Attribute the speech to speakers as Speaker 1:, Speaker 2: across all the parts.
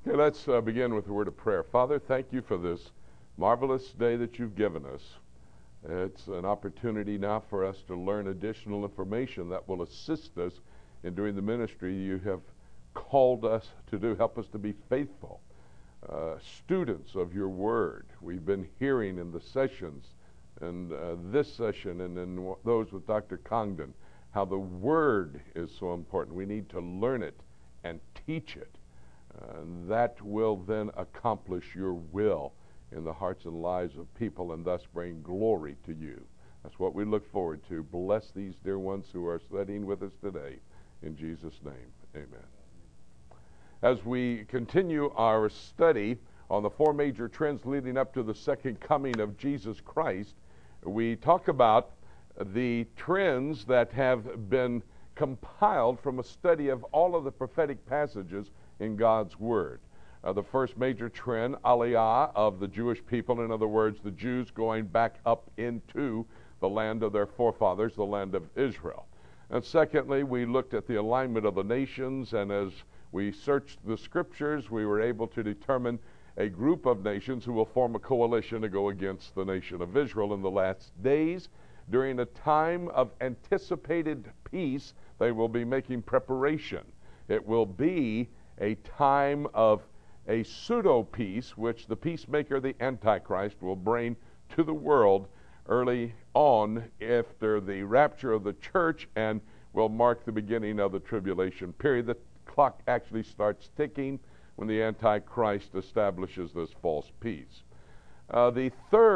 Speaker 1: Okay, let's begin with a word of prayer. Father, thank you for this marvelous day that you've given us. It's an opportunity now for us to learn additional information that will assist us in doing the ministry you have called us to do. Help us to be faithful students of your word. We've been hearing in the sessions, and this session and in those with Dr. Congdon, how the word is so important. We need to learn it and teach it. That will then accomplish your will in the hearts and lives of people and thus bring glory to you. That's what we look forward to. Bless these dear ones who are studying with us today. In Jesus' name, amen. As we continue our study on the four major trends leading up to the second coming of Jesus Christ, we talk about the trends that have been compiled from a study of all of the prophetic passages in God's Word. The first major trend, Aliyah, of the Jewish people, in other words, the Jews going back up into the land of their forefathers, the land of Israel. And secondly, we looked at the alignment of the nations, and as we searched the Scriptures, we were able to determine a group of nations who will form a coalition to go against the nation of Israel in the last days. During a time of anticipated peace, they will be making preparation. It will be a time of a pseudo-peace, which the peacemaker, the Antichrist, will bring to the world early on after the rapture of the church, and will mark the beginning of the tribulation period. The clock actually starts ticking when the Antichrist establishes this false peace. The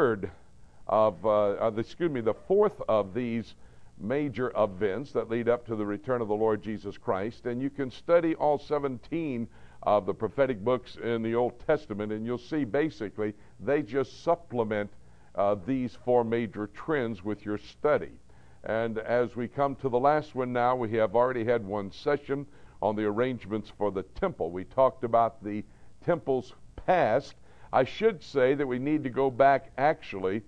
Speaker 1: fourth of these major events that lead up to the return of the Lord Jesus Christ, and you can study all 17 of the prophetic books in the Old Testament, and you'll see basically they just supplement these four major trends with your study. And as we come to the last one now, we have already had one session on the arrangements for the temple. We talked about the temple's past. I should say that we need to go back actually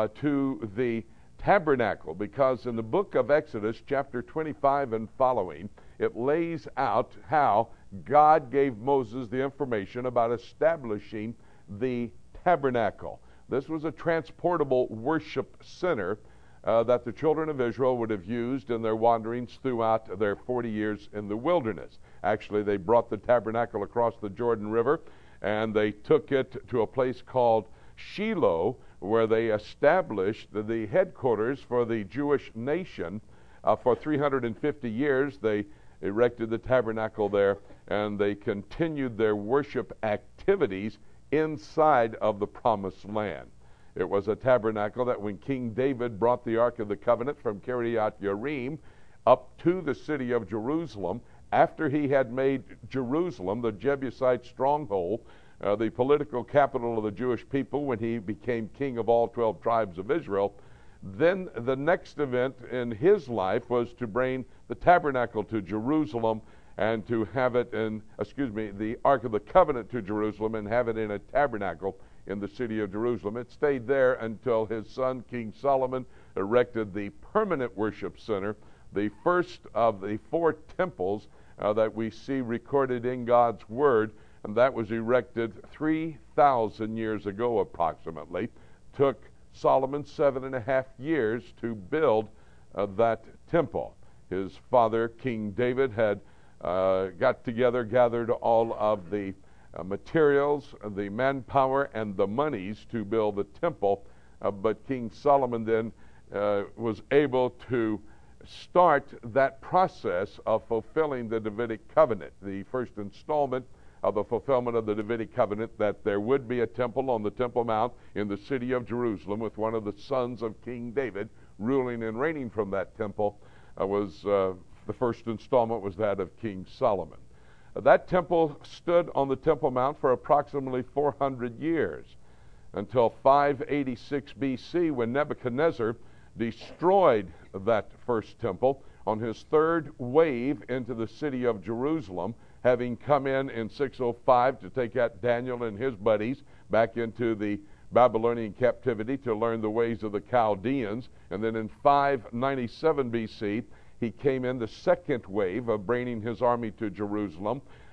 Speaker 1: to the tabernacle, because in the book of Exodus, chapter 25 and following, it lays out how God gave Moses the information about establishing the tabernacle. This was a transportable worship center that the children of Israel would have used in their wanderings throughout their 40 years in the wilderness. Actually, they brought the tabernacle across the Jordan River, and they took it to a place called Shiloh, where they established the headquarters for the Jewish nation. For 350 years, they erected the tabernacle there, and they continued their worship activities inside of the promised land. It was a tabernacle that when King David brought the Ark of the Covenant from Kiryat Yearim up to the city of Jerusalem, after he had made Jerusalem the Jebusite stronghold, the political capital of the Jewish people, when he became king of all 12 tribes of Israel, then the next event in his life was to bring the tabernacle to Jerusalem and to have it the Ark of the Covenant to Jerusalem and have it in a tabernacle in the city of Jerusalem. It stayed there until his son, King Solomon, erected the permanent worship center, the first of the four temples that we see recorded in God's Word, and that was erected 3,000 years ago approximately. Took Solomon 7.5 years to build that temple. His father, King David, had gathered all of the materials, the manpower, and the monies to build the temple, but King Solomon then was able to start that process of fulfilling the Davidic covenant, the first installment of the fulfillment of the Davidic covenant, that there would be a temple on the Temple Mount in the city of Jerusalem with one of the sons of King David ruling and reigning from that temple. The first installment was that of King Solomon. That temple stood on the Temple Mount for approximately 400 years, until 586 BC, when Nebuchadnezzar destroyed that first temple on his third wave into the city of Jerusalem, having come in 605 to take out Daniel and his buddies back into the Babylonian captivity to learn the ways of the Chaldeans. And then in 597 BC, he came in the second wave of bringing his army to Jerusalem.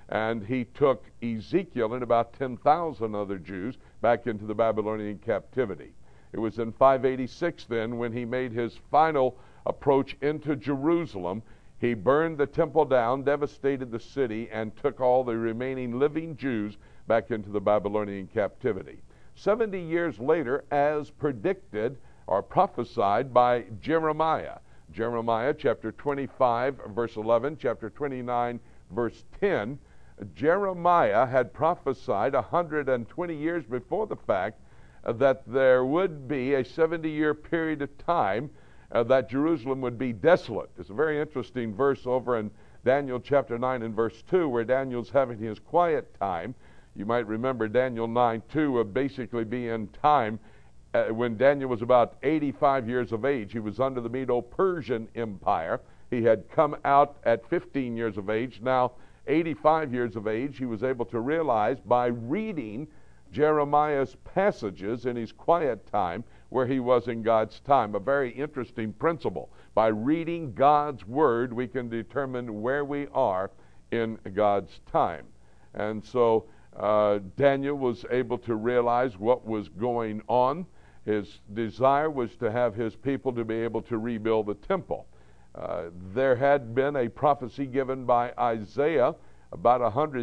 Speaker 1: and he took Ezekiel and about 10,000 other Jews back into the Babylonian captivity. It was in 586 then when he made his final approach into Jerusalem. He burned the temple down, devastated the city, and took all the remaining living Jews back into the Babylonian captivity. 70 years later, as predicted or prophesied by Jeremiah. Jeremiah chapter 25, verse 11, chapter 29, verse 10. Jeremiah had prophesied 120 years before the fact that there would be a 70-year period of time that Jerusalem would be desolate. It's a very interesting verse over in Daniel chapter 9 and verse 2, where Daniel's having his quiet time. You might remember Daniel 9:2 would basically be in time when Daniel was about 85 years of age. He was under the Medo-Persian Empire. He had come out at 15 years of age. Now, 85 years of age, he was able to realize by reading Jeremiah's passages in his quiet time where he was in God's time. A very interesting principle. By reading God's Word, we can determine where we are in God's time. And so Daniel was able to realize what was going on. His desire was to have his people to be able to rebuild the temple. There had been a prophecy given by Isaiah about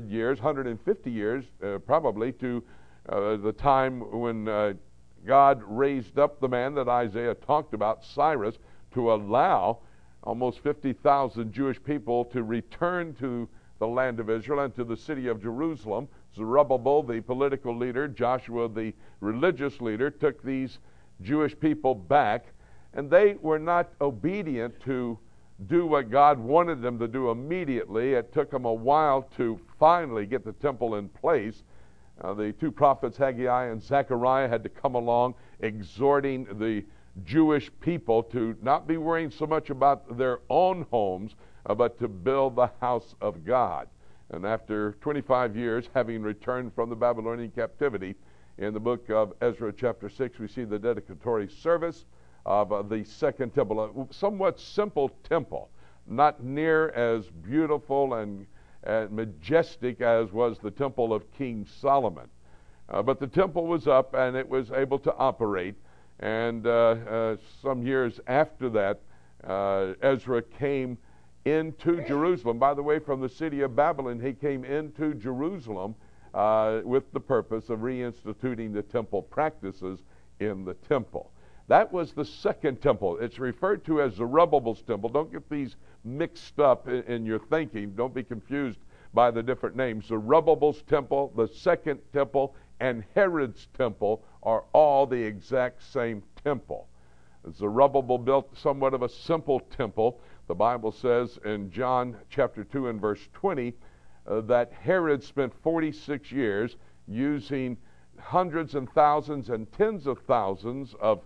Speaker 1: 150 years probably to the time when God raised up the man that Isaiah talked about, Cyrus, to allow almost 50,000 Jewish people to return to the land of Israel and to the city of Jerusalem. Zerubbabel, the political leader, Joshua, the religious leader, took these Jewish people back, and they were not obedient to do what God wanted them to do immediately. It took them a while to finally get the temple in place. The two prophets, Haggai and Zechariah, had to come along exhorting the Jewish people to not be worrying so much about their own homes, but to build the house of God. And after 25 years, having returned from the Babylonian captivity, in the book of Ezra chapter 6, we see the dedicatory service of the second temple, a somewhat simple temple, not near as beautiful and majestic as was the temple of King Solomon. But the temple was up and it was able to operate. And some years after that, Ezra came into Jerusalem. By the way, from the city of Babylon, he came into Jerusalem with the purpose of reinstituting the temple practices in the temple. That was the second temple. It's referred to as Zerubbabel's temple. Don't get these mixed up in your thinking. Don't be confused by the different names. Zerubbabel's temple, the second temple, and Herod's temple are all the exact same temple. Zerubbabel built somewhat of a simple temple. The Bible says in John chapter 2 and verse 20 that Herod spent 46 years using hundreds and thousands and tens of thousands of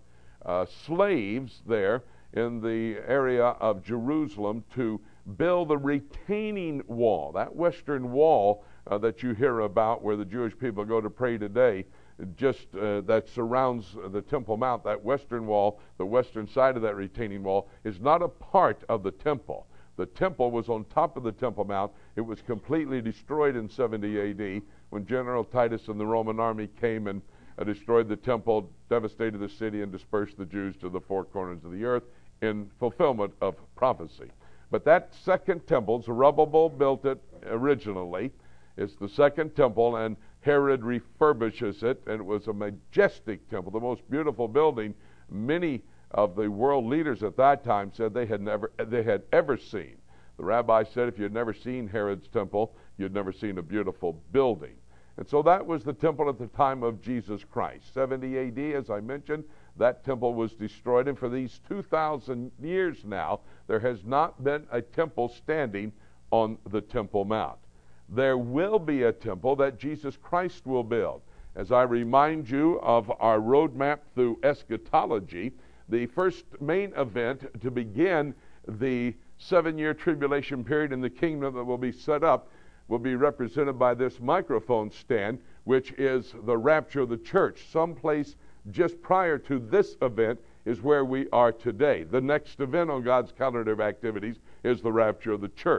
Speaker 1: slaves there in the area of Jerusalem to build the retaining wall, that western wall that you hear about where the Jewish people go to pray today, just that surrounds the Temple Mount. That western wall, the western side of that retaining wall, is not a part of the temple. The temple was on top of the Temple Mount. It was completely destroyed in 70 A.D. when General Titus and the Roman army came and destroyed the temple, devastated the city, and dispersed the Jews to the four corners of the earth in fulfillment of prophecy. But that second temple, Zerubbabel built it originally. It's the second temple, and Herod refurbishes it, and it was a majestic temple, the most beautiful building many of the world leaders at that time said they had ever seen. The rabbi said if you'd never seen Herod's temple, you'd never seen a beautiful building. And so that was the temple at the time of Jesus Christ. 70 A.D., as I mentioned, that temple was destroyed, and for these 2,000 years now, there has not been a temple standing on the Temple Mount. There will be a temple that Jesus Christ will build. As I remind you of our roadmap through eschatology, the first main event to begin the 7-year tribulation period in the kingdom that will be set up will be represented by this microphone stand, which is the rapture of the church. Someplace just prior to this event is where we are today. The next event on God's calendar of activities is the rapture of the church.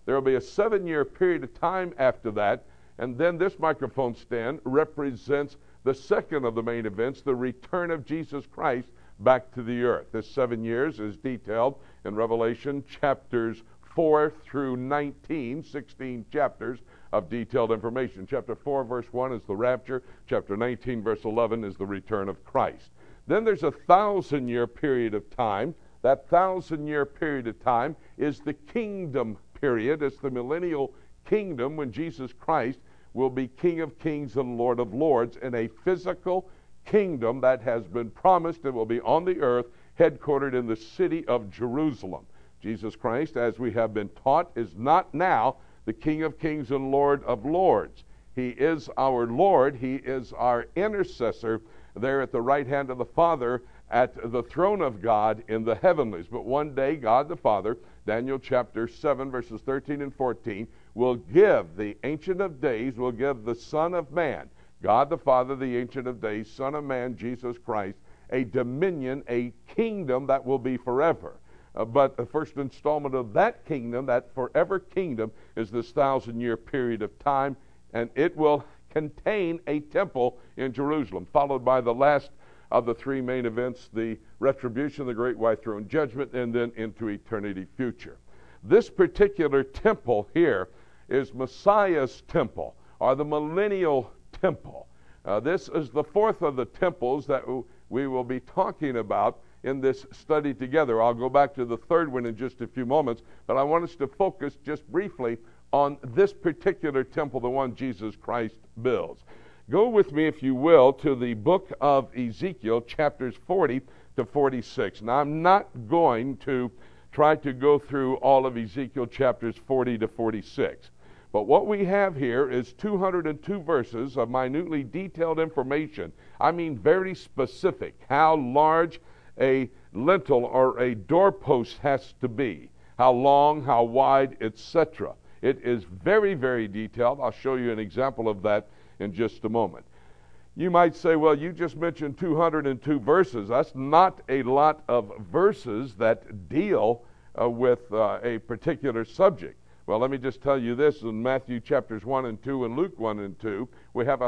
Speaker 1: There will be a 7-year period of time after that, and then this microphone stand represents the second of the main events, the return of Jesus Christ back to the earth. This 7 years is detailed in Revelation chapters 4 through 19, 16 chapters of detailed information. Chapter 4, verse 1 is the rapture. Chapter 19, verse 11 is the return of Christ. Then there's a 1,000-year period of time. That 1,000-year period of time is the kingdom period. It's the millennial kingdom when Jesus Christ will be King of Kings and Lord of Lords in a physical kingdom that has been promised and will be on the earth, headquartered in the city of Jerusalem. Jesus Christ, as we have been taught, is not now the King of Kings and Lord of Lords. He is our Lord. He is our intercessor there at the right hand of the Father at the throne of God in the heavenlies. But one day, God the Father, Daniel chapter 7, verses 13 and 14, will give the Ancient of Days, will give the Son of Man, God the Father, the Ancient of Days, Son of Man, Jesus Christ, a dominion, a kingdom that will be forever. But the first installment of that kingdom, that forever kingdom, is this 1,000-year period of time, and it will contain a temple in Jerusalem, followed by the last of the three main events, the retribution, the great white throne judgment, and then into eternity future. This particular temple here is Messiah's temple, or the millennial temple. This is the fourth of the temples that we will be talking about in this study together. I'll go back to the third one in just a few moments, but I want us to focus just briefly on this particular temple, the one Jesus Christ builds. Go with me, if you will, to the book of Ezekiel, chapters 40 to 46. Now, I'm not going to try to go through all of Ezekiel chapters 40 to 46. But what we have here is 202 verses of minutely detailed information. I mean very specific, how large a lintel or a doorpost has to be, how long, how wide, etc. It is very, very detailed. I'll show you an example of that in just a moment. You might say, well, you just mentioned 202 verses. That's not a lot of verses that deal with a particular subject. Well, let me just tell you this. In Matthew chapters 1 and 2 and Luke 1 and 2, we have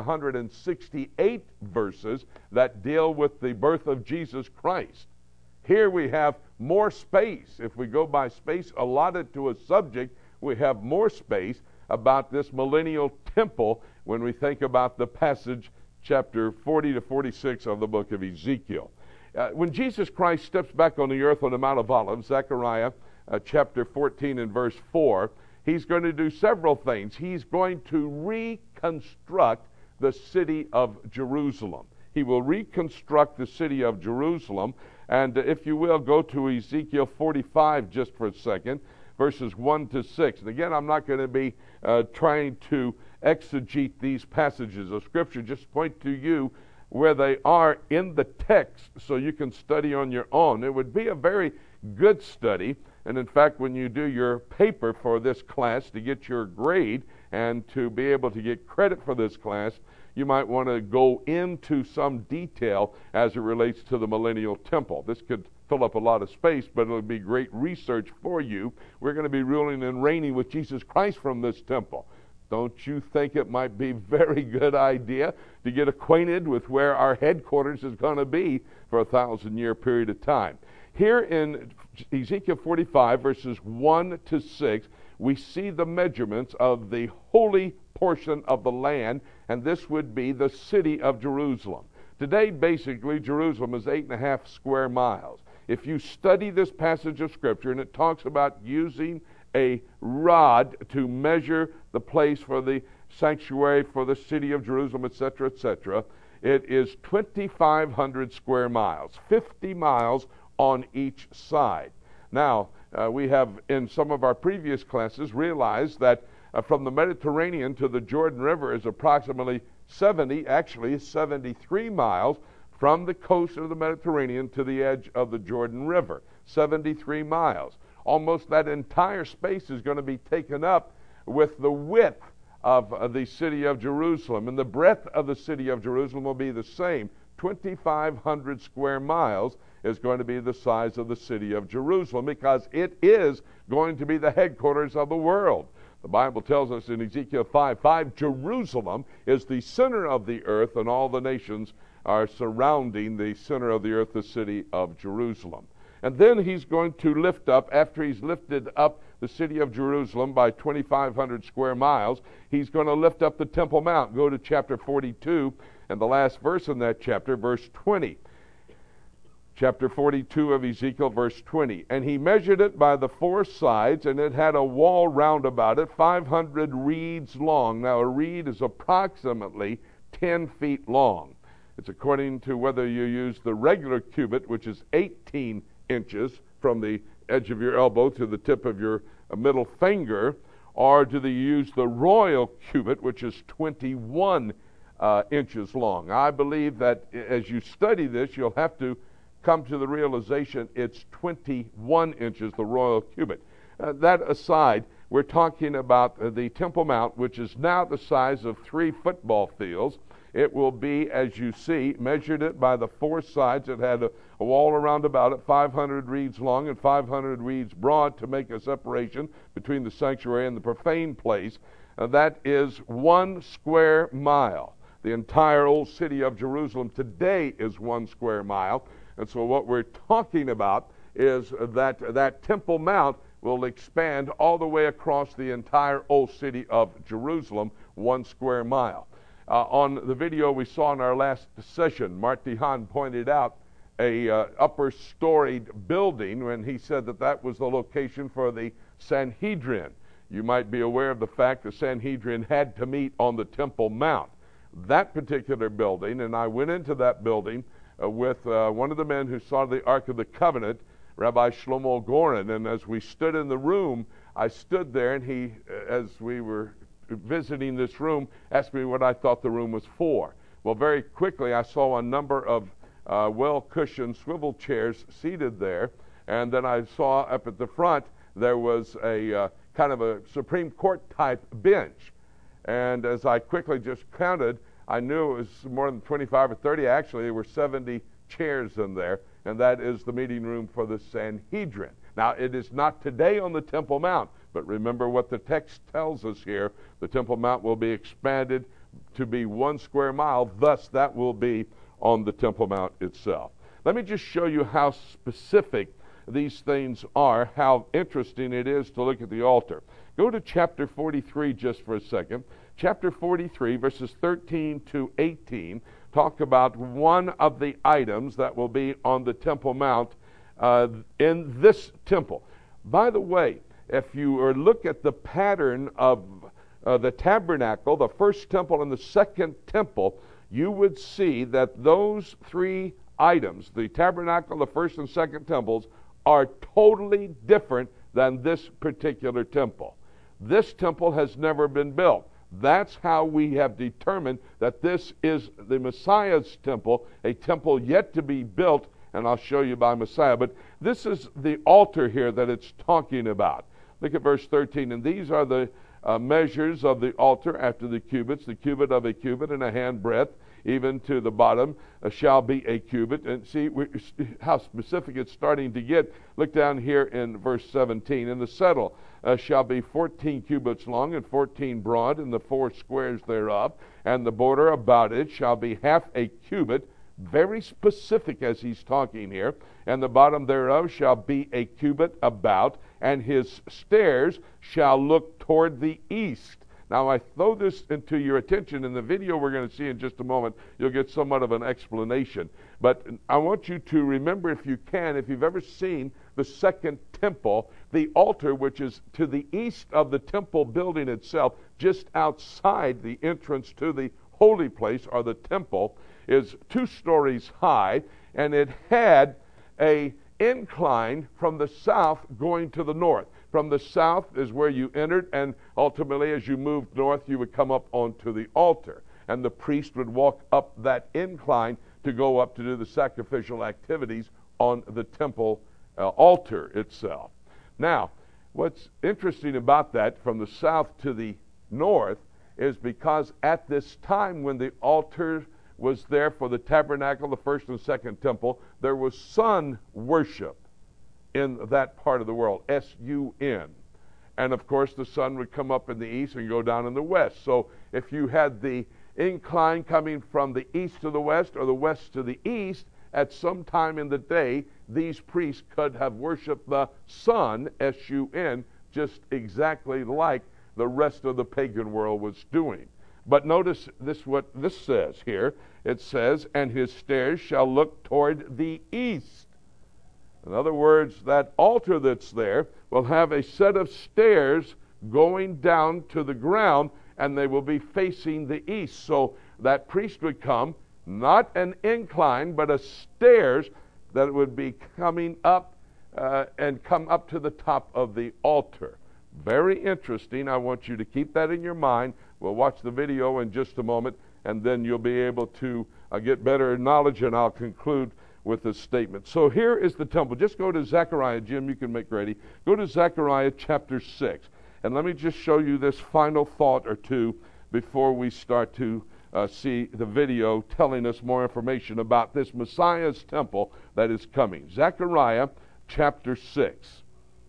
Speaker 1: 168 verses that deal with the birth of Jesus Christ. Here we have more space. If we go by space allotted to a subject, we have more space about this millennial temple when we think about the passage chapter 40 to 46 of the book of Ezekiel. When Jesus Christ steps back on the earth on the Mount of Olives, Zechariah chapter 14 and verse 4, he's going to do several things. He's going to reconstruct the city of Jerusalem. He will reconstruct the city of Jerusalem. And if you will, go to Ezekiel 45 just for a second, verses 1 to 6. And again, I'm not going to be trying to exegete these passages of Scripture, just point to you where they are in the text so you can study on your own. It would be a very good study. And in fact, when you do your paper for this class to get your grade and to be able to get credit for this class, you might want to go into some detail as it relates to the millennial temple. This could fill up a lot of space, but it'll be great research for you. We're going to be ruling and reigning with Jesus Christ from this temple. Don't you think it might be a very good idea to get acquainted with where our headquarters is going to be for a 1,000-year period of time? Here in Ezekiel 45, verses 1 to 6, we see the measurements of the holy portion of the land, and this would be the city of Jerusalem. Today, basically, Jerusalem is 8.5 square miles. If you study this passage of Scripture, and it talks about using a rod to measure the place for the sanctuary, for the city of Jerusalem, etc., etc., it is 2,500 square miles, 50 miles on each side. Now, we have in some of our previous classes realized that from the Mediterranean to the Jordan River is approximately 73 miles from the coast of the Mediterranean to the edge of the Jordan River. 73 miles. Almost that entire space is going to be taken up with the width of the city of Jerusalem. And the breadth of the city of Jerusalem will be the same, 2,500 square miles is going to be the size of the city of Jerusalem, because it is going to be the headquarters of the world. The Bible tells us in Ezekiel 5:5, Jerusalem is the center of the earth, and all the nations are surrounding the center of the earth, the city of Jerusalem. And then he's going to lift up, after he's lifted up the city of Jerusalem by 2,500 square miles, he's going to lift up the Temple Mount. Go to chapter 42, and the last verse in that chapter, verse 20. Chapter 42 of Ezekiel, verse 20. And he measured it by the four sides, and it had a wall round about it, 500 reeds long. Now, a reed is approximately 10 feet long. It's according to whether you use the regular cubit, which is 18 inches from the edge of your elbow to the tip of your middle finger, or do they use the royal cubit, which is 21 inches long. I believe that as you study this, you'll have to come to the realization it's 21 inches, the royal cubit. That aside, we're talking about the Temple Mount, which is now the size of 3 football fields. It will be, as you see, measured it by the four sides. It had a wall around about it, 500 reeds long and 500 reeds broad, to make a separation between the sanctuary and the profane place. That is 1 square mile. The entire old city of Jerusalem today is 1 square mile. And so what we're talking about is that Temple Mount will expand all the way across the entire old city of Jerusalem, 1 square mile. On the video we saw in our last session, Mark DeHaan pointed out a upper storied building when he said that was the location for the Sanhedrin. You might be aware of the fact the Sanhedrin had to meet on the Temple Mount. That particular building, and I went into that building with one of the men who saw the Ark of the Covenant, Rabbi Shlomo Goren, and as we stood in the room, I stood there, and he, as we were visiting this room, asked me what I thought the room was for. Well, very quickly I saw a number of well-cushioned swivel chairs seated there, and then I saw up at the front there was a kind of a Supreme Court type bench. And as I quickly just counted, I knew it was more than 25 or 30. Actually, there were 70 chairs in there, and that is the meeting room for the Sanhedrin. Now, it is not today on the Temple Mount, but remember what the text tells us here. The Temple Mount will be expanded to be 1 square mile, thus that will be on the Temple Mount itself. Let me just show you how specific these things are, how interesting it is to look at the altar. Go to chapter 43 just for a second. Chapter 43, verses 13 to 18, talk about one of the items that will be on the Temple Mount in this temple. By the way, if you look at the pattern of the tabernacle, the first temple and the second temple, you would see that those 3 items, the tabernacle, the first and second temples, are totally different than this particular temple. This temple has never been built. That's how we have determined that this is the Messiah's temple, a temple yet to be built, and I'll show you by Messiah. But this is the altar here that it's talking about. Look at verse 13. And these are the measures of the altar after the cubits, the cubit of a cubit and a handbreadth, even to the bottom shall be a cubit. And see how specific it's starting to get. Look down here in verse 17. And the settle shall be 14 cubits long and 14 broad in the 4 squares thereof. And the border about it shall be half a cubit. Very specific as he's talking here. And the bottom thereof shall be a cubit about, and his stairs shall look toward the east. Now, I throw this into your attention. In the video we're going to see in just a moment, you'll get somewhat of an explanation. But I want you to remember, if you can, if you've ever seen the second temple, the altar, which is to the east of the temple building itself, just outside the entrance to the holy place, or the temple, is 2 stories high, and it had a incline from the south going to the north. From the south is where you entered, and ultimately as you moved north, you would come up onto the altar. And the priest would walk up that incline to go up to do the sacrificial activities on the temple altar itself. Now, what's interesting about that, from the south to the north, is because at this time when the altar was there for the tabernacle, the first and second temple. There was sun worship in that part of the world, S-U-N. And of course the sun would come up in the east and go down in the west. So if you had the incline coming from the east to the west or the west to the east, at some time in the day, these priests could have worshiped the sun, S-U-N, just exactly like the rest of the pagan world was doing. But notice this, what this says here. It says, and his stairs shall look toward the east. In other words, that altar that's there will have a set of stairs going down to the ground, and they will be facing the east. So that priest would come, not an incline, but a stairs that would be coming up and come up to the top of the altar. Very interesting. I want you to keep that in your mind. We'll watch the video in just a moment, and then you'll be able to get better knowledge, and I'll conclude with this statement. So here is the temple. Just go to Zechariah. Jim, you can make ready. Go to Zechariah chapter 6. And let me just show you this final thought or two before we start to see the video telling us more information about this Messiah's temple that is coming. Zechariah chapter 6.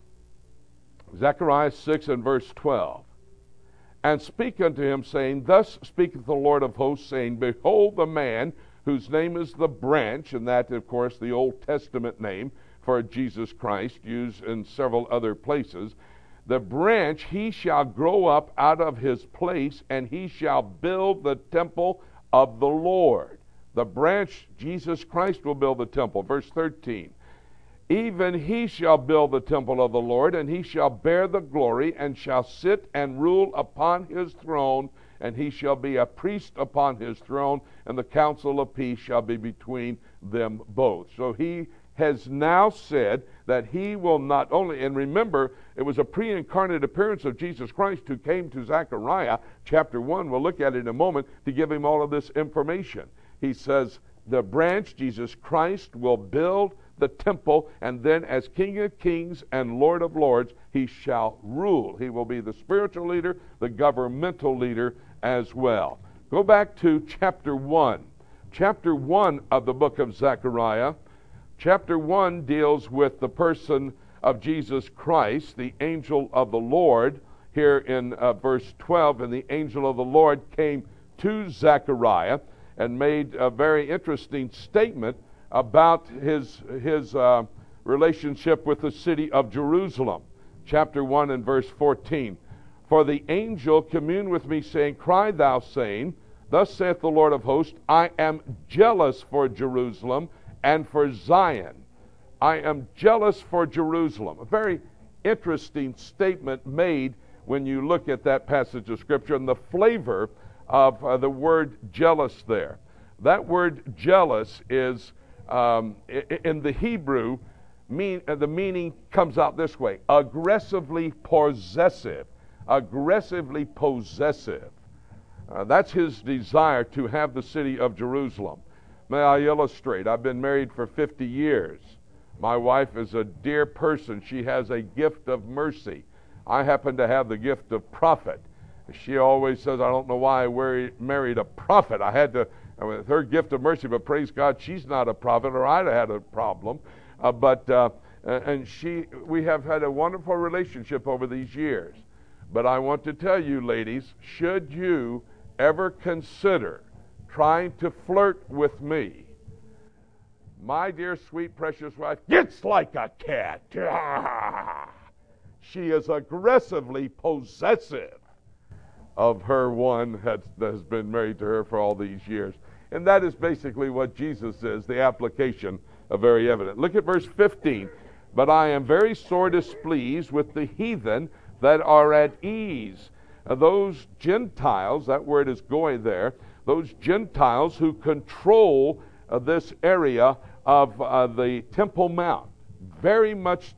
Speaker 1: Zechariah 6 and verse 12. And speak unto him, saying, Thus speaketh the Lord of hosts, saying, Behold the man whose name is the branch, and that, of course, the Old Testament name for Jesus Christ, used in several other places. The branch, he shall grow up out of his place, and he shall build the temple of the Lord. The branch, Jesus Christ, will build the temple. Verse 13. Even he shall build the temple of the Lord, and he shall bear the glory, and shall sit and rule upon his throne, and he shall be a priest upon his throne, and the council of peace shall be between them both. So he has now said that he will not only, and remember, it was a pre-incarnate appearance of Jesus Christ who came to Zechariah, chapter 1, we'll look at it in a moment, to give him all of this information. He says, the branch, Jesus Christ, will build the temple, and then as King of Kings and Lord of Lords, he shall rule. He will be the spiritual leader, the governmental leader as well. Go back to chapter 1. Chapter 1 of the book of Zechariah. Chapter 1 deals with the person of Jesus Christ, the angel of the Lord. Here in verse 12, and the angel of the Lord came to Zechariah and made a very interesting statement about his relationship with the city of Jerusalem. Chapter 1 and verse 14. For the angel communed with me, saying, Cry thou, saying, Thus saith the Lord of hosts, I am jealous for Jerusalem and for Zion. I am jealous for Jerusalem. A very interesting statement made when you look at that passage of Scripture and the flavor of the word jealous there. That word jealous is, in the Hebrew, the meaning comes out this way: aggressively possessive. Aggressively possessive. That's his desire, to have the city of Jerusalem. May I illustrate? I've been married for 50 years. My wife is a dear person. She has a gift of mercy. I happen to have the gift of prophet. She always says, I don't know why I married a prophet. I had to, with her gift of mercy, but praise God, she's not a prophet, or I'd have had a problem. We have had a wonderful relationship over these years. But I want to tell you, ladies, should you ever consider trying to flirt with me, my dear, sweet, precious wife gets like a cat. She is aggressively possessive of her one that has been married to her for all these years. And that is basically what Jesus is, the application of very evident. Look at verse 15. But I am very sore displeased with the heathen that are at ease. Those Gentiles, that word is going there, those Gentiles who control this area of the Temple Mount, very much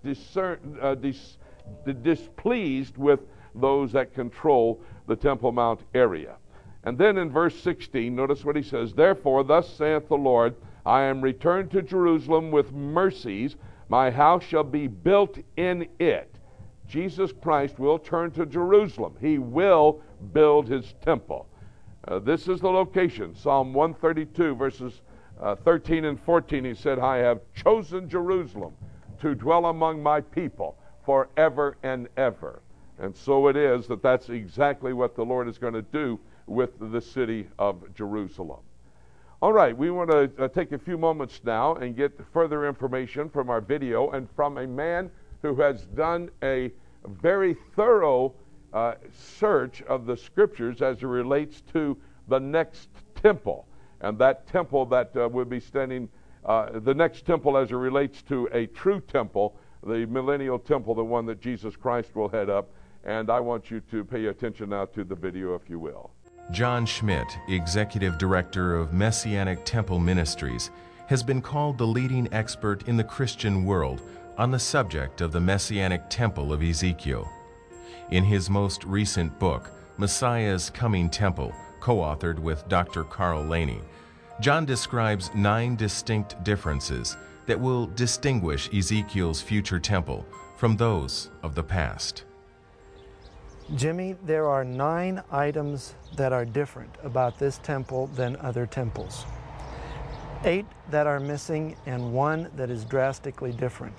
Speaker 1: displeased with those that control the Temple Mount area. And then in verse 16, notice what he says, Therefore, thus saith the Lord, I am returned to Jerusalem with mercies, my house shall be built in it. Jesus Christ will turn to Jerusalem. He will build his temple. This is the location. Psalm 132, verses 13 and 14, he said, I have chosen Jerusalem to dwell among my people forever and ever. And so it is that that's exactly what the Lord is going to do with the city of Jerusalem. All right, we want to take a few moments now and get further information from our video and from a man who has done a very thorough search of the scriptures as it relates to the next temple. And that temple that will be standing, the next temple as it relates to a true temple, the millennial temple, the one that Jesus Christ will head up. And I want you to pay attention now to the video, if you will.
Speaker 2: John Schmidt, Executive Director of Messianic Temple Ministries, has been called the leading expert in the Christian world on the subject of the Messianic Temple of Ezekiel. In his most recent book, Messiah's Coming Temple, co-authored with Dr. Carl Laney, John describes 9 distinct differences that will distinguish Ezekiel's future temple from those of the past.
Speaker 3: Jimmy, there are 9 items that are different about this temple than other temples. 8 that are missing and 1 that is drastically different.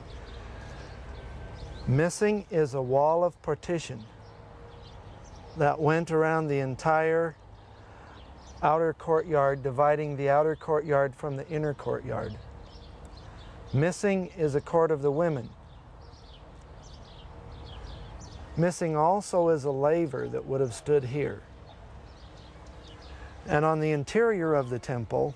Speaker 3: Missing is a wall of partition that went around the entire outer courtyard, dividing the outer courtyard from the inner courtyard. Missing is a court of the women. Missing also is a laver that would have stood here. And on the interior of the temple,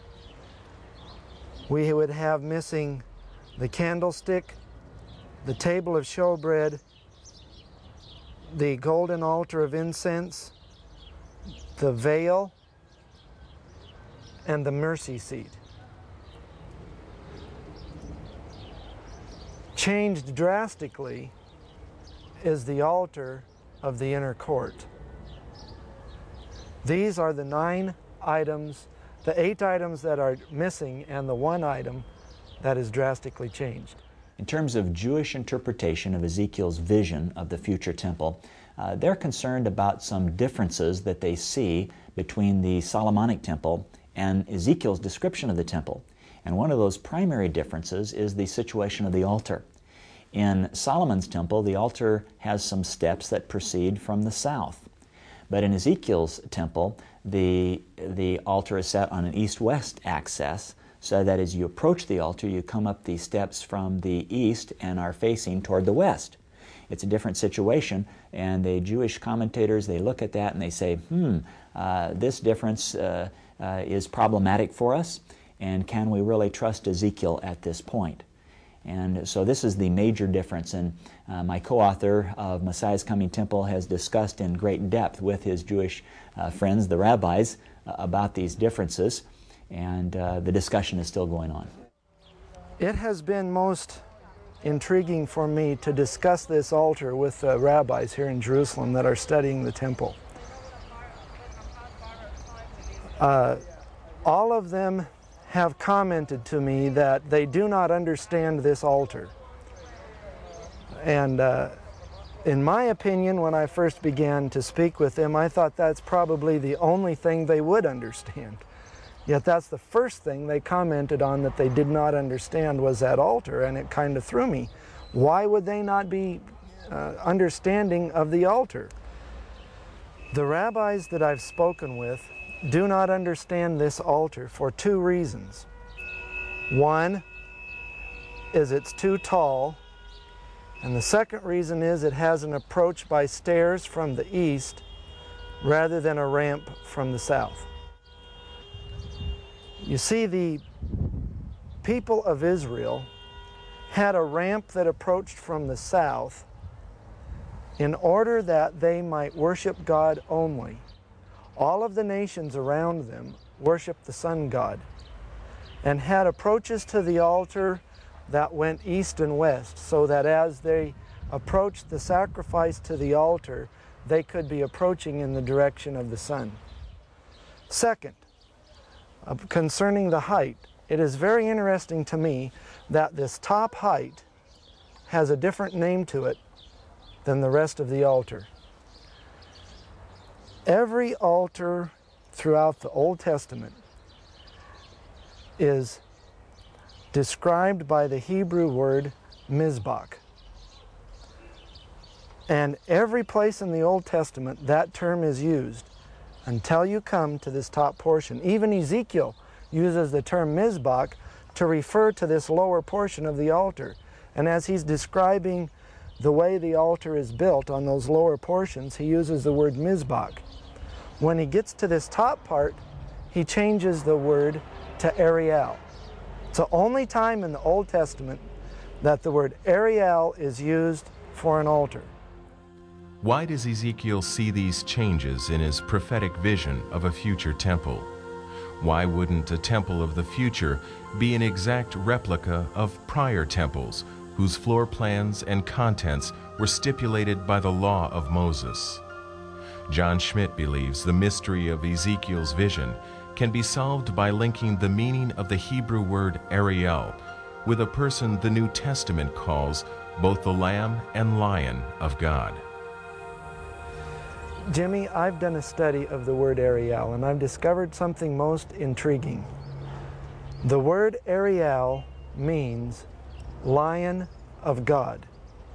Speaker 3: we would have missing the candlestick, the table of showbread, the golden altar of incense, the veil, and the mercy seat. Changed drastically is the altar of the inner court. These are the 9 items, the 8 items that are missing and the 1 item that is drastically changed.
Speaker 4: In terms of Jewish interpretation of Ezekiel's vision of the future temple, they're concerned about some differences that they see between the Solomonic temple and Ezekiel's description of the temple. And one of those primary differences is the situation of the altar. In Solomon's temple, the altar has some steps that proceed from the south. But in Ezekiel's temple, the altar is set on an east-west axis, so that as you approach the altar, you come up these steps from the east and are facing toward the west. It's a different situation, and the Jewish commentators, they look at that and they say, this difference is problematic for us, and can we really trust Ezekiel at this point? And so this is the major difference, and my co-author of Messiah's Coming Temple has discussed in great depth with his Jewish friends, the rabbis, about these differences, and the discussion is still going on.
Speaker 3: It has been most intriguing for me to discuss this altar with rabbis here in Jerusalem that are studying the temple. All of them have commented to me that they do not understand this altar. And in my opinion, when I first began to speak with them, I thought that's probably the only thing they would understand. Yet that's the first thing they commented on that they did not understand was that altar, and it kind of threw me. Why would they not be understanding of the altar? The rabbis that I've spoken with do not understand this altar for 2 reasons. One is it's too tall, and the second reason is it has an approach by stairs from the east rather than a ramp from the south. You see, the people of Israel had a ramp that approached from the south in order that they might worship God only. All of the nations around them worshiped the sun god and had approaches to the altar that went east and west, so that as they approached the sacrifice to the altar, they could be approaching in the direction of the sun. Second, concerning the height, it is very interesting to me that this top height has a different name to it than the rest of the altar. Every altar throughout the Old Testament is described by the Hebrew word mizbach. And every place in the Old Testament that term is used until you come to this top portion. Even Ezekiel uses the term mizbach to refer to this lower portion of the altar. And as he's describing the way the altar is built on those lower portions, he uses the word mizbach. When he gets to this top part, he changes the word to Ariel. It's the only time in the Old Testament that the word Ariel is used for an altar.
Speaker 2: Why does Ezekiel see these changes in his prophetic vision of a future temple? Why wouldn't a temple of the future be an exact replica of prior temples whose floor plans and contents were stipulated by the law of Moses? John Schmidt believes the mystery of Ezekiel's vision can be solved by linking the meaning of the Hebrew word Ariel with a person the New Testament calls both the Lamb and Lion of God.
Speaker 3: Jimmy, I've done a study of the word Ariel, and I've discovered something most intriguing. The word Ariel means Lion of God.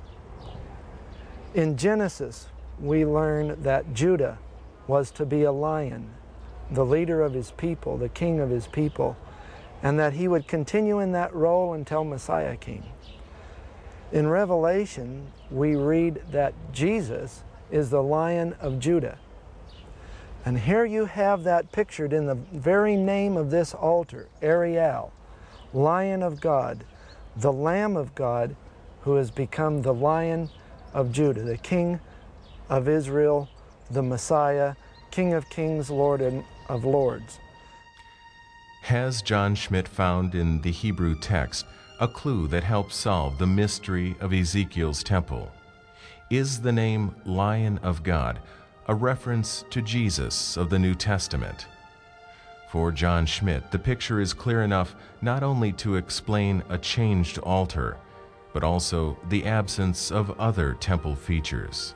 Speaker 3: In Genesis, we learn that Judah was to be a lion, the leader of his people, the king of his people, and that he would continue in that role until Messiah came. In Revelation, we read that Jesus is the Lion of Judah. And here you have that pictured in the very name of this altar, Ariel, Lion of God, the Lamb of God, who has become the Lion of Judah, the King of Israel, the Messiah, King of Kings, Lord of Lords.
Speaker 2: Has John Schmidt found in the Hebrew text a clue that helps solve the mystery of Ezekiel's temple? Is the name Lion of God a reference to Jesus of the New Testament? For John Schmidt, the picture is clear enough not only to explain a changed altar, but also the absence of other temple features.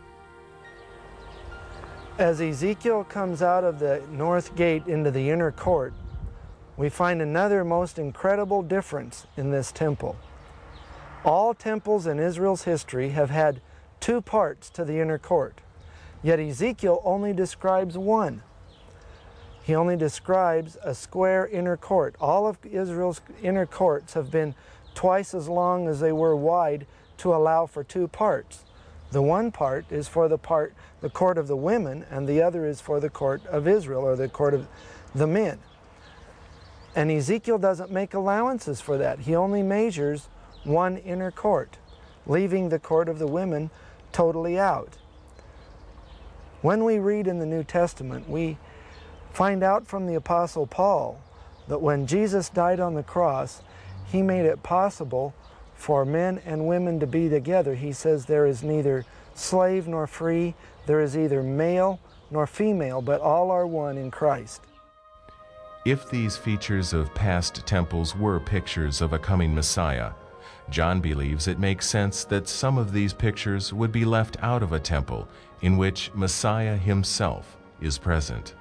Speaker 3: As Ezekiel comes out of the north gate into the inner court, we find another most incredible difference in this temple. All temples in Israel's history have had two parts to the inner court, yet Ezekiel only describes one. He only describes a square inner court. All of Israel's inner courts have been twice as long as they were wide to allow for two parts. The one part is for the court of the women, and the other is for the court of Israel, or the court of the men. And Ezekiel doesn't make allowances for that. He only measures one inner court, leaving the court of the women totally out. When we read in the New Testament, we find out from the Apostle Paul that when Jesus died on the cross, he made it possible for men and women to be together. He says there is neither slave nor free, there is either male nor female, but all are one in Christ.
Speaker 2: If these features of past temples were pictures of a coming Messiah, John believes it makes sense that some of these pictures would be left out of a temple in which Messiah himself is present.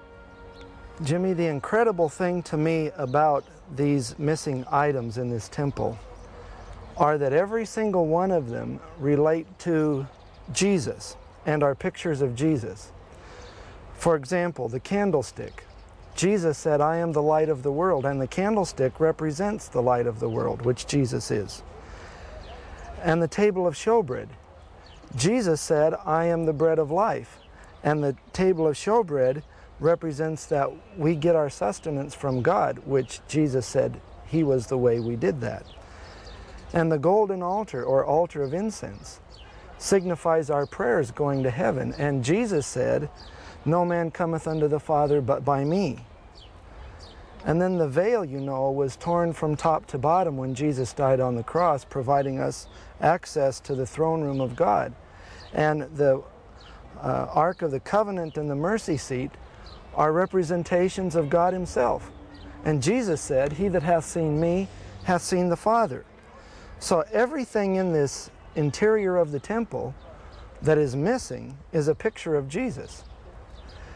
Speaker 3: Jimmy, the incredible thing to me about these missing items in this temple are that every single one of them relate to Jesus and are pictures of Jesus. For example, the candlestick. Jesus said, "I am the light of the world," and the candlestick represents the light of the world, which Jesus is. And the table of showbread. Jesus said, "I am the bread of life," and the table of showbread represents that we get our sustenance from God, which Jesus said he was the way we did that. And the golden altar, or altar of incense, signifies our prayers going to heaven. And Jesus said, "No man cometh unto the Father but by me." And then the veil, you know, was torn from top to bottom when Jesus died on the cross, providing us access to the throne room of God. And the Ark of the Covenant and the mercy seat are representations of God himself. And Jesus said, "He that hath seen me hath seen the Father." So everything in this interior of the temple that is missing is a picture of Jesus.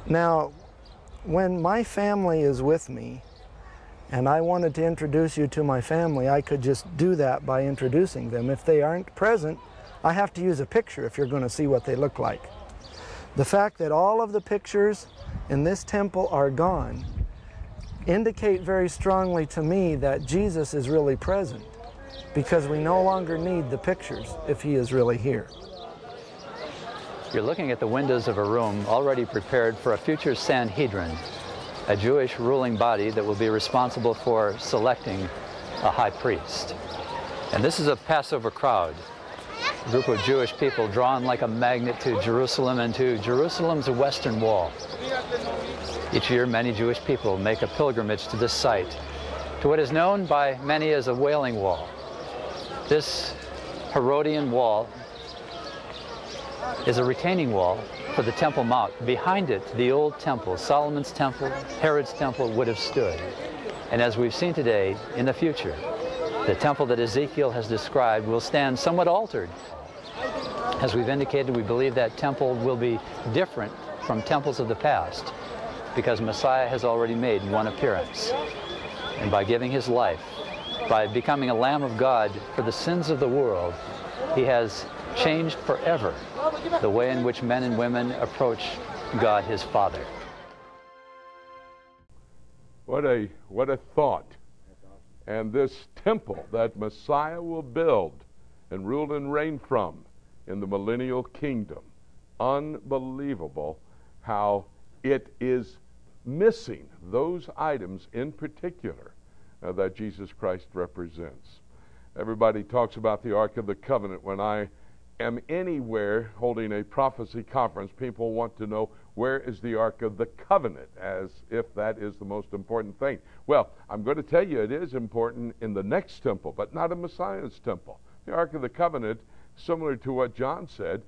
Speaker 3: Now, when my family is with me, and I wanted to introduce you to my family, I could just do that by introducing them. If they aren't present, I have to use a picture if you're going to see what they look like. The fact that all of the pictures in this temple are gone indicate very strongly to me that Jesus is really present, because we no longer need the pictures if he is really here.
Speaker 5: You're looking at the windows of a room already prepared for a future Sanhedrin, a Jewish ruling body that will be responsible for selecting a high priest. And this is a Passover crowd, a group of Jewish people drawn like a magnet to Jerusalem and to Jerusalem's western wall. Each year, many Jewish people make a pilgrimage to this site, to what is known by many as a Wailing Wall. This Herodian wall is a retaining wall for the Temple Mount. Behind it, the old temple, Solomon's temple, Herod's temple, would have stood. And as we've seen today, in the future, the temple that Ezekiel has described will stand somewhat altered. As we've indicated, we believe that temple will be different from temples of the past, because Messiah has already made one appearance. And by giving his life, by becoming a Lamb of God for the sins of the world, he has changed forever the way in which men and women approach God his Father.
Speaker 1: What a thought. And this temple that Messiah will build and rule and reign from in the millennial kingdom. Unbelievable how it is missing those items in particular that Jesus Christ represents. Everybody talks about the Ark of the Covenant. When I am anywhere holding a prophecy conference, people want to know, where is the Ark of the Covenant, as if that is the most important thing. Well, I'm going to tell you it is important in the next temple, but not in Messiah's temple. The Ark of the Covenant, similar to what John said,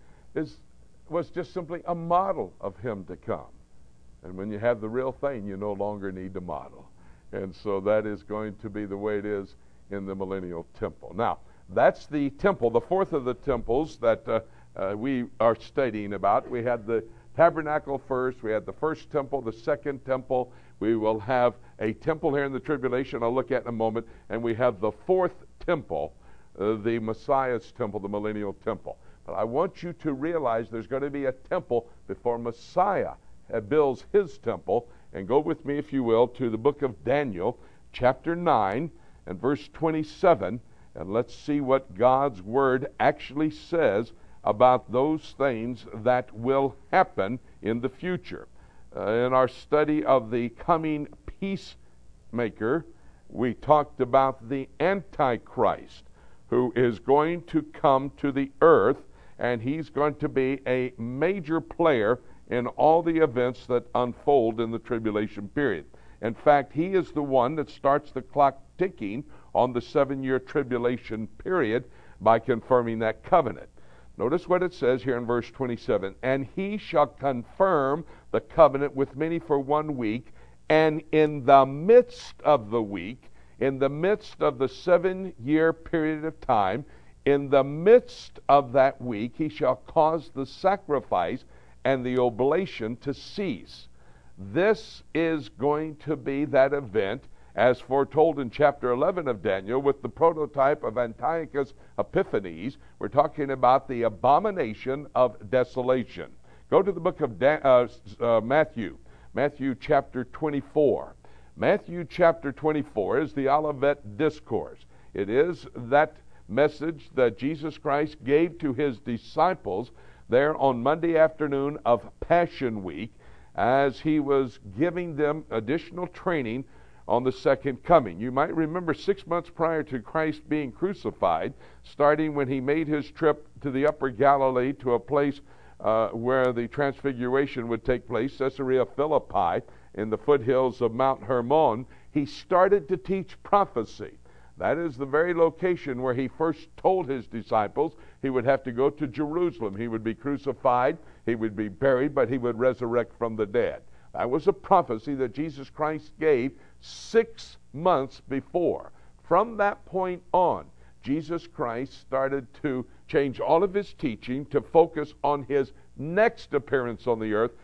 Speaker 1: was just simply a model of him to come. And when you have the real thing, you no longer need to model. And so that is going to be the way it is in the millennial temple. Now, that's the temple, the fourth of the temples that we are studying about. We had the tabernacle first, we had the first temple, the second temple. We will have a temple here in the tribulation I'll look at in a moment, and we have the fourth temple, the Messiah's temple, the millennial temple. But I want you to realize there's going to be a temple before Messiah builds his temple. And go with me, if you will, to the book of Daniel, chapter 9 and verse 27, and let's see what God's word actually says about those things that will happen in the future. In our study of the coming peacemaker, we talked about the Antichrist, who is going to come to the earth, and he's going to be a major player in all the events that unfold in the tribulation period. In fact, he is the one that starts the clock ticking on the 7-year tribulation period by confirming that covenant. Notice what it says here in verse 27. And he shall confirm the covenant with many for 1 week, and in the midst of the week, in the midst of the 7-year period of time, in the midst of that week, he shall cause the sacrifice and the oblation to cease. This is going to be that event as foretold in chapter 11 of Daniel with the prototype of Antiochus Epiphanes. We're talking about the abomination of desolation. Go to the book of Matthew chapter 24. Matthew chapter 24 is the Olivet Discourse. It is that message that Jesus Christ gave to his disciples there on Monday afternoon of Passion Week, as he was giving them additional training on the second coming. You might remember 6 months prior to Christ being crucified, starting when he made his trip to the upper Galilee to a place where the transfiguration would take place, Caesarea Philippi, in the foothills of Mount Hermon, he started to teach prophecy. That is the very location where he first told his disciples he would have to go to Jerusalem. He would be crucified, he would be buried, but he would resurrect from the dead. That was a prophecy that Jesus Christ gave 6 months before. From that point on, Jesus Christ started to change all of his teaching to focus on his next appearance on the earth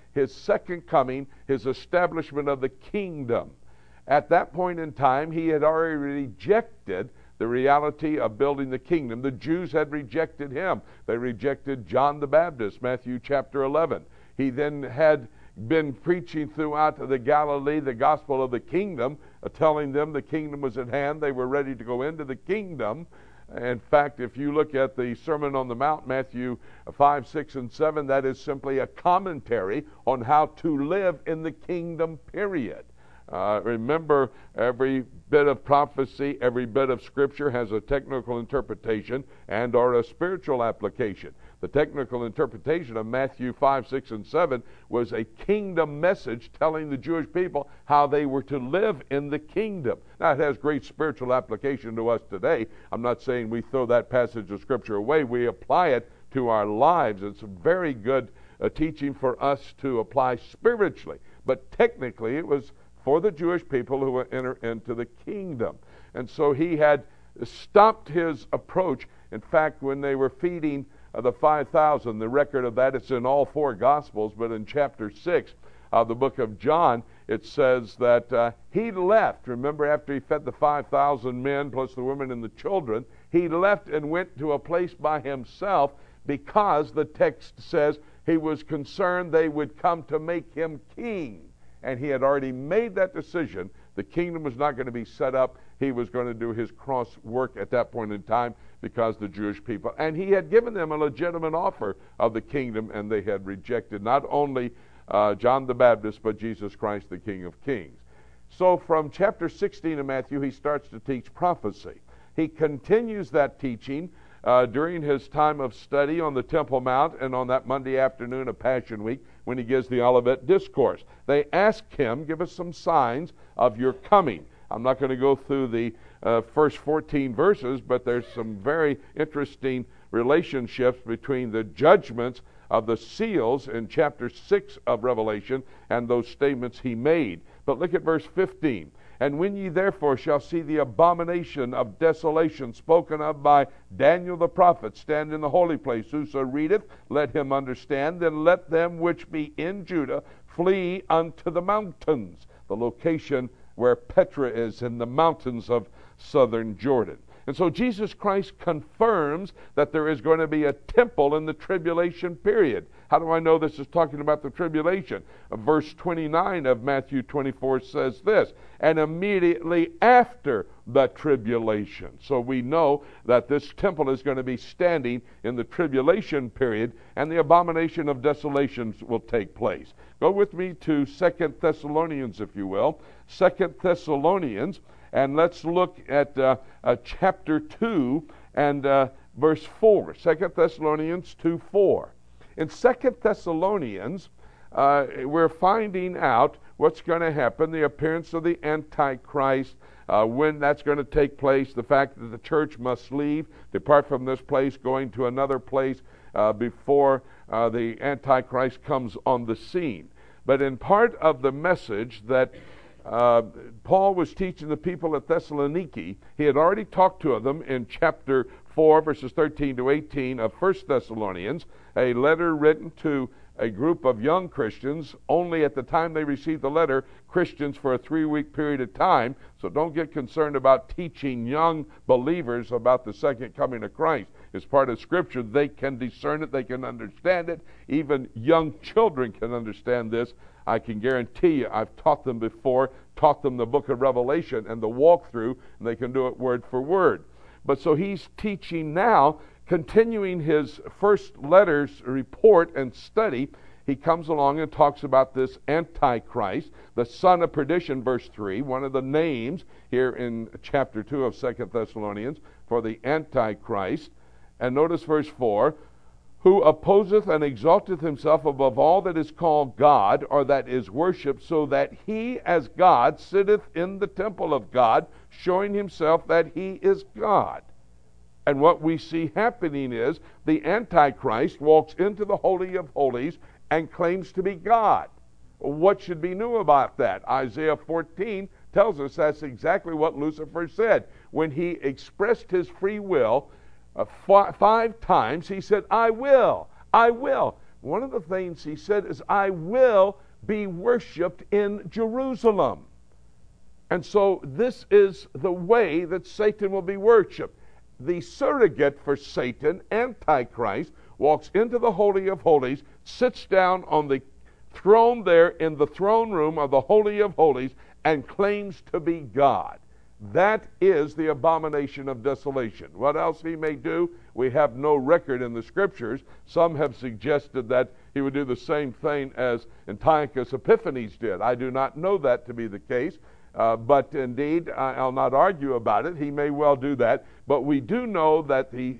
Speaker 1: his second coming, his establishment of the kingdom. At that point in time, he had already rejected the reality of building the kingdom. The Jews had rejected him. They rejected John the Baptist, Matthew chapter 11. He then had been preaching throughout the Galilee the gospel of the kingdom, telling them the kingdom was at hand. They were ready to go into the kingdom. In fact, if you look at the Sermon on the Mount, Matthew 5, 6, and 7, that is simply a commentary on how to live in the kingdom, period. Remember, every bit of prophecy, every bit of Scripture has a technical interpretation and or a spiritual application. The technical interpretation of Matthew 5, 6, and 7 was a kingdom message telling the Jewish people how they were to live in the kingdom. Now, it has great spiritual application to us today. I'm not saying we throw that passage of Scripture away. We apply it to our lives. It's a very good teaching for us to apply spiritually. But technically, it was for the Jewish people who would enter into the kingdom. And so he had stopped his approach. In fact, when they were feeding the 5,000, the record of that, it's in all four Gospels, but in chapter 6 of the book of John, it says that he left. Remember, after he fed the 5,000 men, plus the women and the children, he left and went to a place by himself because the text says he was concerned they would come to make him king. And he had already made that decision. The kingdom was not going to be set up. He was going to do his cross work at that point in time because the Jewish people. And he had given them a legitimate offer of the kingdom, and they had rejected not only John the Baptist, but Jesus Christ, the King of Kings. So from chapter 16 of Matthew, he starts to teach prophecy. He continues that teaching during his time of study on the Temple Mount and on that Monday afternoon of Passion Week when he gives the Olivet Discourse. They ask him, give us some signs of your coming. I'm not going to go through the first 14 verses, but there's some very interesting relationships between the judgments of the seals in chapter 6 of Revelation and those statements he made. But look at verse 15. And when ye therefore shall see the abomination of desolation spoken of by Daniel the prophet stand in the holy place, whoso readeth, let him understand. Then let them which be in Judah flee unto the mountains. The location where Petra is in the mountains of southern Jordan. And so Jesus Christ confirms that there is going to be a temple in the tribulation period. How do I know this is talking about the tribulation? Verse 29 of Matthew 24 says this, and immediately after the tribulation. So we know that this temple is going to be standing in the tribulation period, and the abomination of desolations will take place. Go with me to 2 Thessalonians, if you will. 2 Thessalonians, and let's look at chapter 2 and verse 4. 2 Thessalonians 2:4. In 2 Thessalonians, we're finding out what's going to happen, the appearance of the Antichrist, when that's going to take place, the fact that the church must leave, depart from this place, going to another place before the Antichrist comes on the scene. But in part of the message that Paul was teaching the people at Thessaloniki, he had already talked to them in chapter 4, verses 13 to 18 of 1 Thessalonians, a letter written to a group of young Christians, only at the time they received the letter, Christians for a 3-week period of time. So don't get concerned about teaching young believers about the second coming of Christ. It's part of Scripture. They can discern it. They can understand it. Even young children can understand this. I can guarantee you, I've taught them before, taught them the book of Revelation and the walkthrough, and they can do it word for word. But so he's teaching now, continuing his first letter's report and study. He comes along and talks about this Antichrist, the son of perdition, verse 3, one of the names here in chapter 2 of 2 Thessalonians for the Antichrist. And notice verse 4, who opposeth and exalteth himself above all that is called God, or that is worshipped, so that he as God sitteth in the temple of God, showing himself that he is God. And what we see happening is the Antichrist walks into the Holy of Holies and claims to be God. What should be new about that? Isaiah 14 tells us that's exactly what Lucifer said. When he expressed his free will 5 times, he said, I will, one of the things he said is, I will be worshiped in Jerusalem. And so this is the way that Satan will be worshiped. The surrogate for Satan, Antichrist, walks into the Holy of Holies, sits down on the throne there in the throne room of the Holy of Holies, and claims to be God. That is the abomination of desolation. What else he may do, we have no record in the Scriptures. Some have suggested that he would do the same thing as Antiochus Epiphanes did. I do not know that to be the case, but indeed, I'll not argue about it. He may well do that. But we do know that the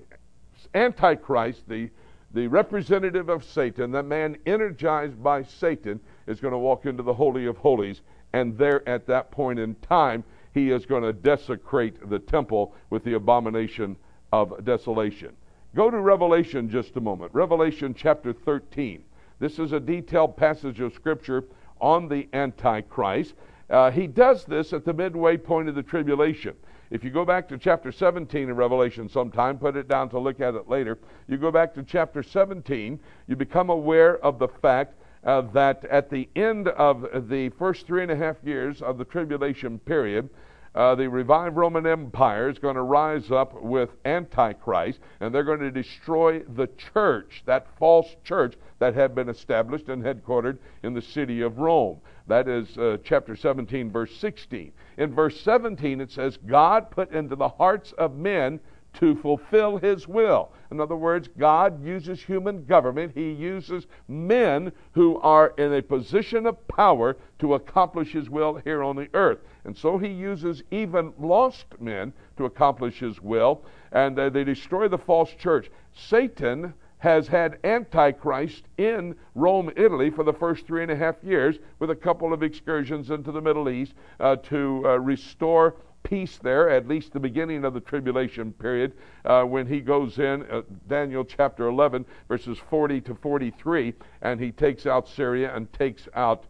Speaker 1: Antichrist, the representative of Satan, the man energized by Satan, is going to walk into the Holy of Holies, and there at that point in time, he is going to desecrate the temple with the abomination of desolation. Go to Revelation just a moment. Revelation chapter 13. This is a detailed passage of Scripture on the Antichrist. He does this at the midway point of the tribulation. If you go back to chapter 17 of Revelation sometime, put it down to look at it later. You go back to chapter 17, you become aware of the fact that at the end of the first 3.5 years of the tribulation period, the revived Roman Empire is going to rise up with Antichrist, and they're going to destroy the church, that false church that had been established and headquartered in the city of Rome. That is chapter 17, verse 16. In verse 17, it says, God put into the hearts of men to fulfill his will. In other words, God uses human government. He uses men who are in a position of power to accomplish his will here on the earth. And so he uses even lost men to accomplish his will, and they destroy the false church. Satan has had Antichrist in Rome, Italy for the first 3.5 years, with a couple of excursions into the Middle East to restore peace there, at least the beginning of the tribulation period, when he goes in, Daniel chapter 11, verses 40 to 43, and he takes out Syria and takes out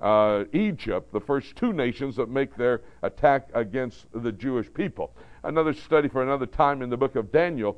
Speaker 1: Egypt, the first two nations that make their attack against the Jewish people. Another study for another time in the book of Daniel,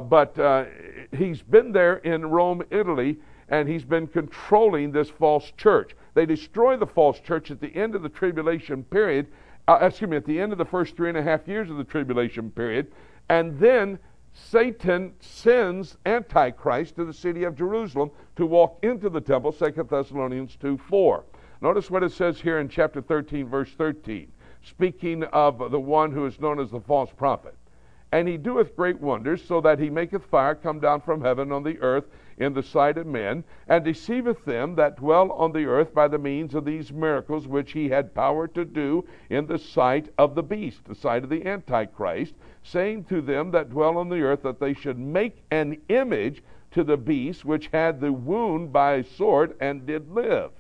Speaker 1: but he's been there in Rome, Italy, and he's been controlling this false church. They destroy the false church at the end of the tribulation period, at the end of the first 3.5 years of the tribulation period, and then Satan sends Antichrist to the city of Jerusalem to walk into the temple, 2 Thessalonians 2:4. Notice what it says here in chapter 13, verse 13, speaking of the one who is known as the false prophet. And he doeth great wonders, so that he maketh fire come down from heaven on the earth in the sight of men, and deceiveth them that dwell on the earth by the means of these miracles which he had power to do in the sight of the beast, the sight of the Antichrist, saying to them that dwell on the earth that they should make an image to the beast which had the wound by a sword and did live.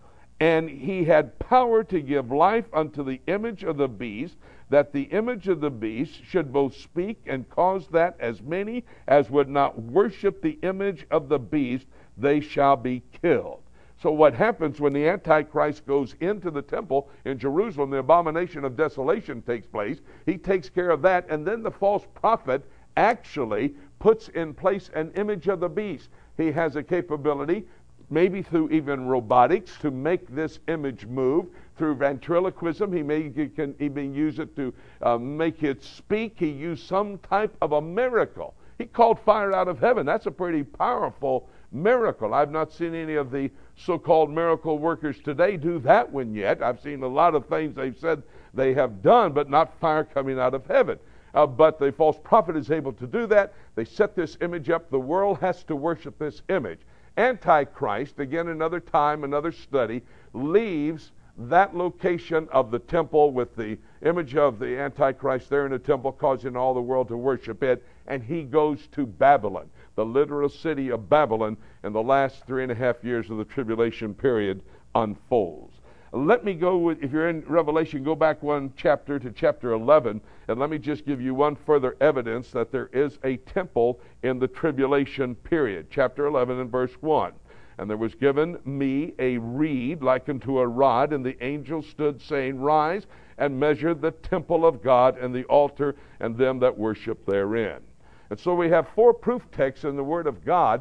Speaker 1: And he had power to give life unto the image of the beast, that the image of the beast should both speak and cause that as many as would not worship the image of the beast, they shall be killed. So what happens when the Antichrist goes into the temple in Jerusalem, the abomination of desolation takes place. He takes care of that, and then the false prophet actually puts in place an image of the beast. He has a capability, maybe through even robotics, to make this image move. Through ventriloquism, he can even use it to make it speak. He used some type of a miracle. He called fire out of heaven. That's a pretty powerful miracle. I've not seen any of the so-called miracle workers today do that one yet. I've seen a lot of things they've said they have done, but not fire coming out of heaven. But the false prophet is able to do that. They set this image up. The world has to worship this image. Antichrist, again another time, another study, leaves that location of the temple with the image of the Antichrist there in the temple, causing all the world to worship it, and he goes to Babylon, the literal city of Babylon, and the last 3.5 years of the tribulation period unfolds. Let me go with, if you're in Revelation, go back one chapter to chapter 11, and let me just give you one further evidence that there is a temple in the tribulation period. Chapter 11 and verse 1. And there was given me a reed like unto a rod, and the angel stood, saying, Rise and measure the temple of God, and the altar, and them that worship therein. And so we have 4 proof texts in the Word of God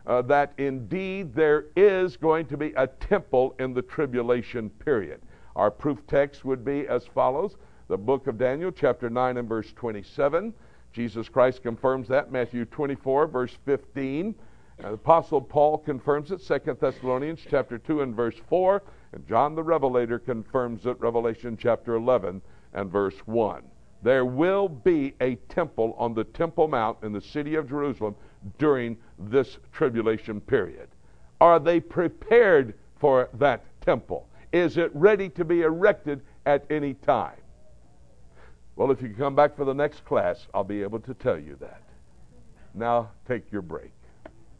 Speaker 1: that indeed there is going to be a temple in the tribulation period. Our proof text would be as follows. The book of Daniel, chapter 9 and verse 27. Jesus Christ confirms that. Matthew 24, verse 15. The Apostle Paul confirms it. 2 Thessalonians chapter 2 and verse 4. And John the Revelator confirms it. Revelation chapter 11 and verse 1. There will be a temple on the Temple Mount in the city of Jerusalem during this tribulation period. Are they prepared for that temple? Is it ready to be erected at any time? Well, if you come back for the next class, I'll be able to tell you that. Now, take your break.